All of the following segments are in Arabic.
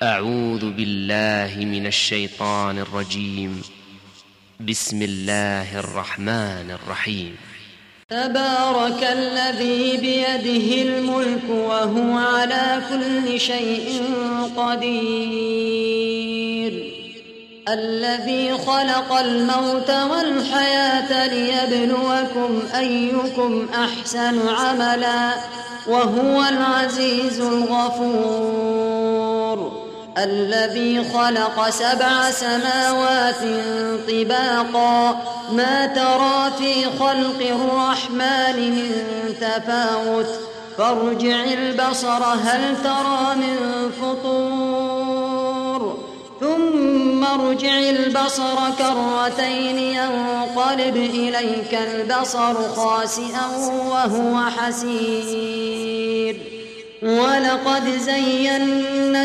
أعوذ بالله من الشيطان الرجيم. بسم الله الرحمن الرحيم. تبارك الذي بيده الملك وهو على كل شيء قدير، الذي خلق الموت والحياة ليبلوكم أيكم أحسن عملا وهو العزيز الغفور، الذي خلق 7 سماوات طباقا ما ترى في خلق الرحمن من تفاوت فارجع البصر هل ترى من فطور ثم ارجع البصر كرتين ينقلب إليك البصر خاسئا وهو حسير، ولقد زينا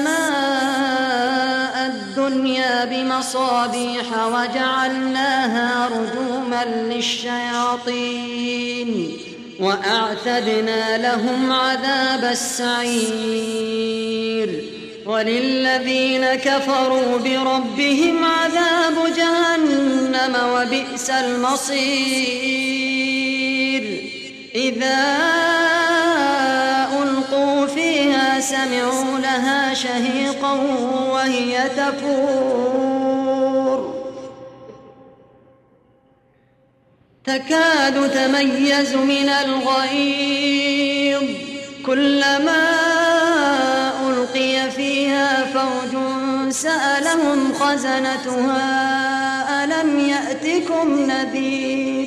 السماء الدنيا بمصابيح وجعلناها رجوما للشياطين وأعتدنا لهم عذاب السعير، وللذين كفروا بربهم عذاب جهنم وبئس المصير، إذا ألقوا فيها سمعوا لها شهيقا وهي تفور تكاد تميز من الغيظ، كلما ألقي فيها فوج سألهم خزنتها ألم يأتكم نذير،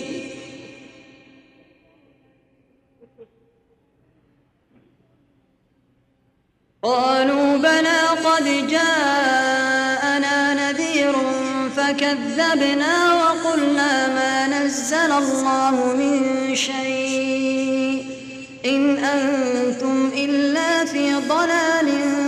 قالوا بلى قد جاءنا نذير فكذبنا وقلنا ما نزل الله من شيء إن أنتم إلا في ضلال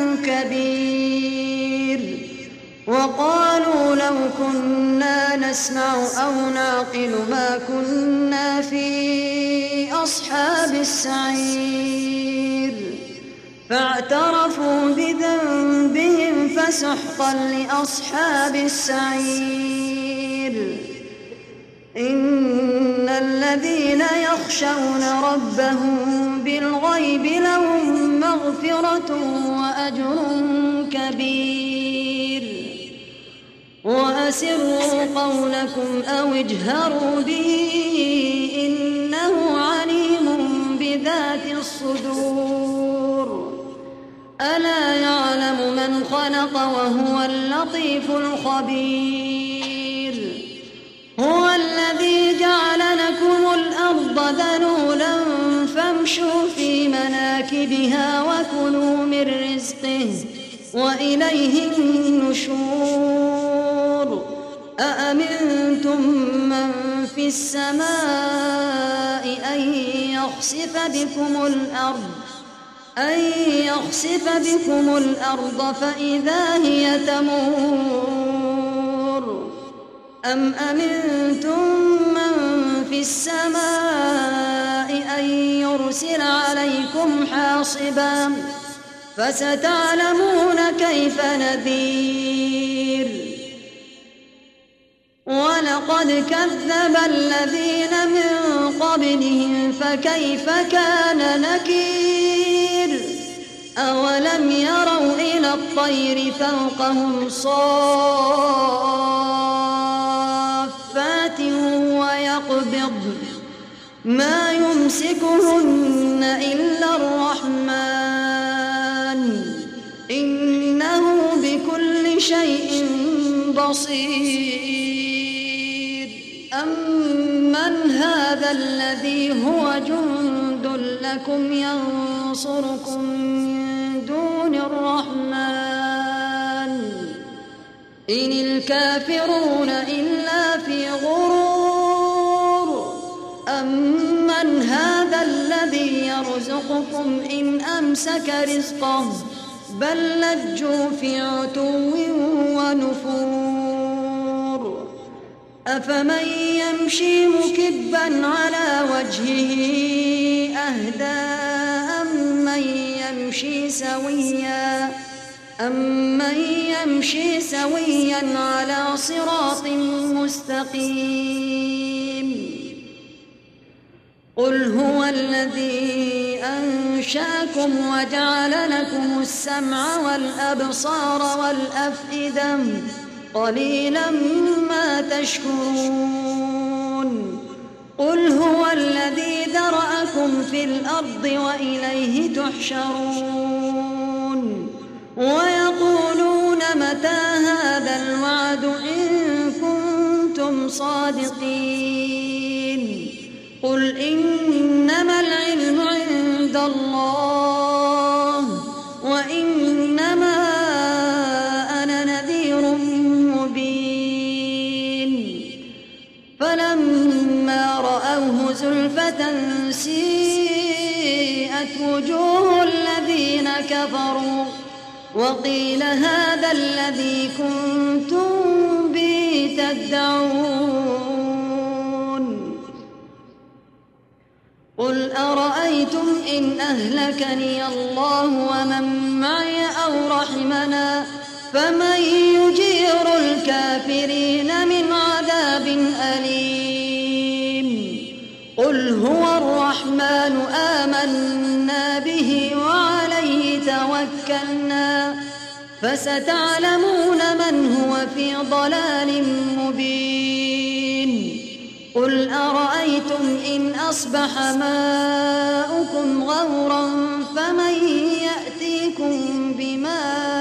كبير، وقالوا لو كنا نسمع أو نعقل ما كنا في أصحاب السعير، فاعترفوا بذنبهم فسحقا لأصحاب السعير، إن الذين يخشون ربهم بالغيب لهم مغفرة وأجر كبير، وأسروا قولكم أو اجهروا به إنه عليم بذات الصدور، ألا يعلم من خلق وهو اللطيف الخبير، هو الذي جعل لكم الأرض ذلولا فامشوا في مناكبها وكلوا من رزقه وإليه النشور، أأمنتم من في السماء أن يخسف بكم الأرض فإذا هي تمور، أم أمنتم من في السماء أن يرسل عليكم حاصبا فستعلمون كيف نذير، ولقد كذب الذين من قبلهم فكيف كان نكير، أولم يروا إلى الطير فوقهم صافات ويقبض ما يمسكهن إلا الرحمن إنه بكل شيء بصير، أمن هذا الذي هو جند لكم ينصركم من دون الرحمن إن الكافرون إلا في غرور، أمن هذا الذي يرزقكم إن أمسك رزقه بل لجوا في عتو ونفور، أفمن يمشي مكبا على وجهه أهدى أمن يمشي سويا أمن يمشي سويا على صراط مستقيم قل هو الذي أنشأكم وجعل لكم السمع والأبصار والأفئدة قليلا ما تشكرون قل هو الذي ذرأكم في الأرض وإليه تحشرون ويقولون متى هذا الوعد إن كنتم صادقين قل إنما العلم عند الله وإنما أنا نذير مبين فلما رأوه زلفة سيئت وجوه الذين كفروا وقيل هذا الذي كنتم به تدعون قل أرأيتم إن أهلكني الله ومن معي أو رحمنا فمن يجير الكافرين من عذاب أليم قل هو الرحمن آمنا به وعليه توكلنا فستعلمون من هو في ضلال مبين قل أرأيتم إن أصبح ماؤكم غورا فمن يأتيكم بماء